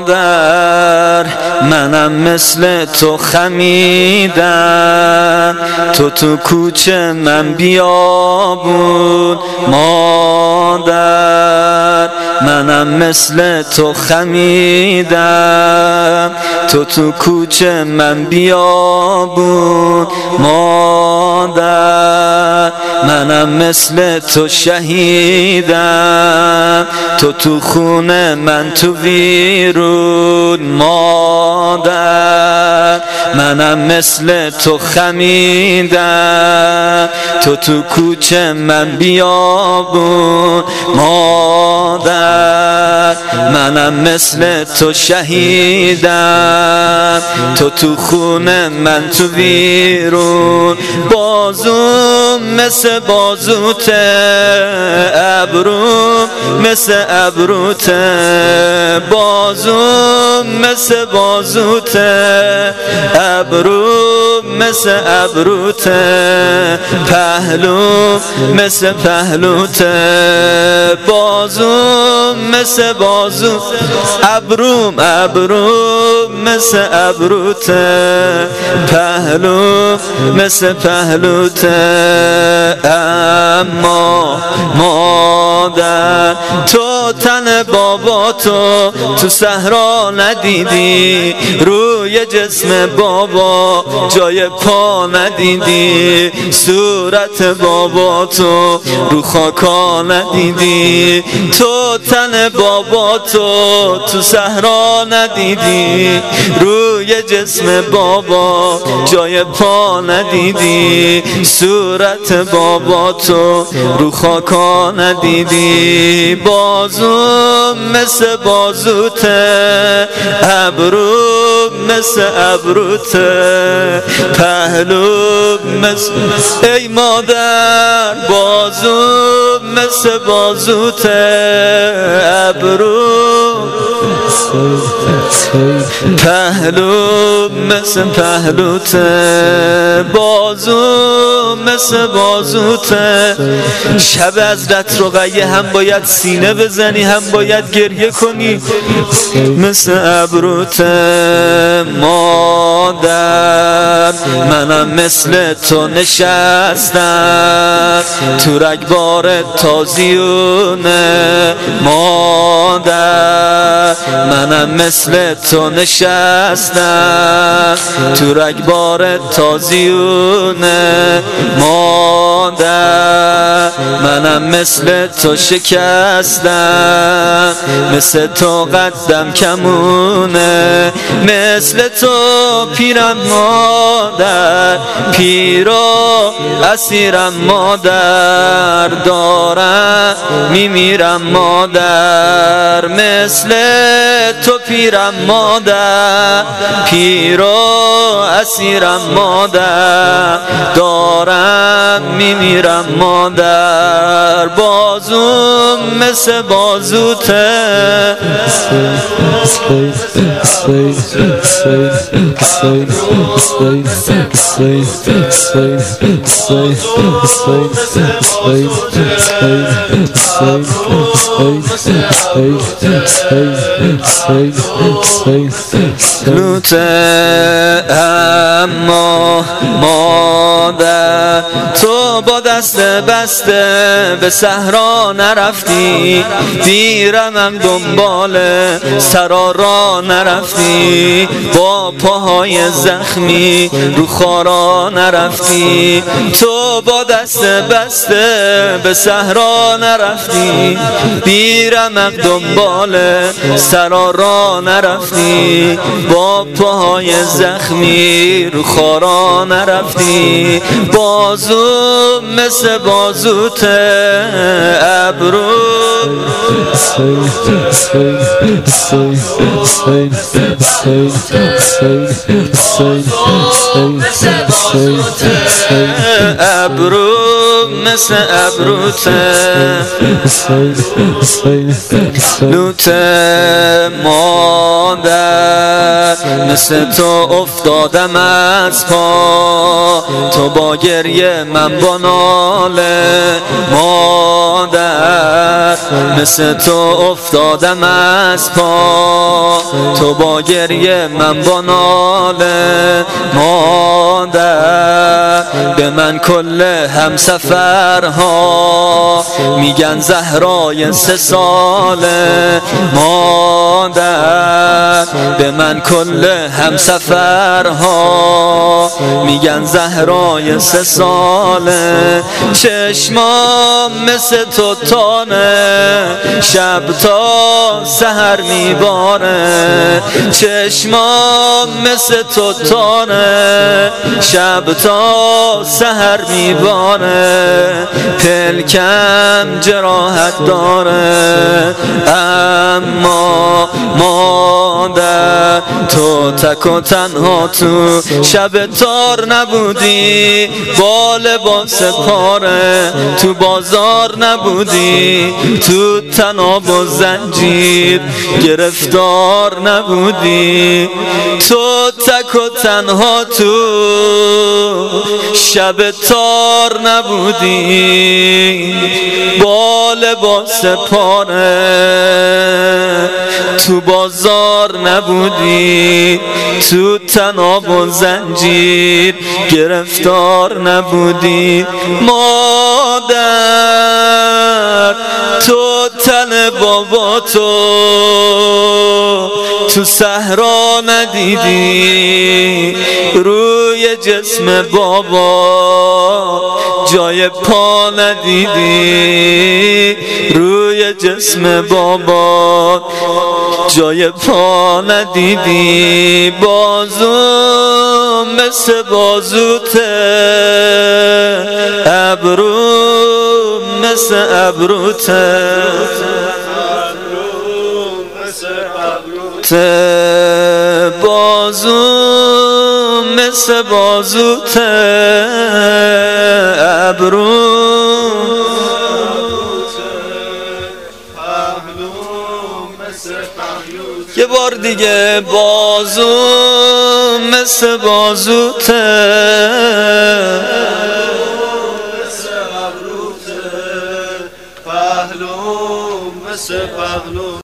مادر منم مثل تو خمیدم، تو کوچه من بیابون. مادر منم مثل تو خمیدم، تو کوچه من بیابون. مادر منم مثل تو شهیدم، تو خونه من تو ویرون. مادر منم مثل تو خمیدم، تو کوچه من بیابون. مادر منم مثل تو شهیدم، تو خونه من تو ویرون. بازوم مثل بازوته، ابروم مثل ابروته. بازوم مثل بازوته، ابروم مثل ابروته. پهلوم مثل پهلوته، بازوم مثل بازو. ابروم مثل ابروته، پهلوم مثل پهلوته. اما مادر تو تن بابا تو صحرا ندیدی، روی جسم بابا جای پا ندیدی، صورت بابا تو رو خاکا ندیدی. تو تن بابا تو صحرا ندیدی، روی جسم بابا جای پا ندیدی، صورت بابا تو رو خاکا ندیدی. بازوم مثل بازوته، ابروم مثل ابروته. پهلوم مثل ای مادر، بازوم مثل بازوته، ابروم پهلوم مثل پهلوته. بازوم مثل بازوته. شب حضرت رقیه هم باید سینه بزنی، هم باید گریه کنی مثل ابروته. مادر منم مثل تو نشستم تو رگبار تازیونه. مادر منم مثل تو نشستم تو رگبار تازیونه. مادر منم مثل تو شکستم، مثل تو قدم کمونه. مثل تو پیرم مادر، پیر و اسیرم مادر، دارم میمیرم مادر. مثل تو پیرم مادر، پیر و اسیرم مادر، دارم میمیرم مادر. بازوم مثل بازوته، اما مادر تو با دست بسته به صحرا نرفتی، دیرمم دنبال سرارا نرفتی، با پاهای زخمی رو خارا نرفتی. تو با دست بسته به صحرا نرفتی، دیرمم دنبال سرارا نرفتی، با پاهای زخمی رو خارا نرفتی. بازو مثل بازوته، ابرو ابرو مثل ابروته، لوته مادر مثل تو افتادم از پا، تو با گریه من با ناله مادر. مثل تو افتادم از پا، تو با گریه من با ناله مادر. به من کل همسفرها میگن زهرای 3 ساله مادر. به من کل همسفرها میگن زهرای 3 ساله. چشمام مثل تو تانه، شب تا سحر میباره. چشمام مثل تو تانه، شب تا سحر میباره. پلکم جراحت داره، اما مادر تو تک و تنها تو شب تار نبودی، با لباس پاره تو بازار نبودی، تو طناب و زنجیر گرفتار نبودی. تو تک و تنها تو شب تار نبودی، با لباس پاره تو بازار نبودی، تو طناب و زنجیر گرفتار نبودی. مادر تو تن بابا تو صحرا ندیدی، روی جسم بابا جای پا ندیدی، روی جسم بابا جای پا ندیدی. بازو مثل بازوته، ابرو مثل ابروته، بازو مثل بازوته، ابرو یه بار دیگه. بازو مثل بازوته، پهلو مثل پهلو.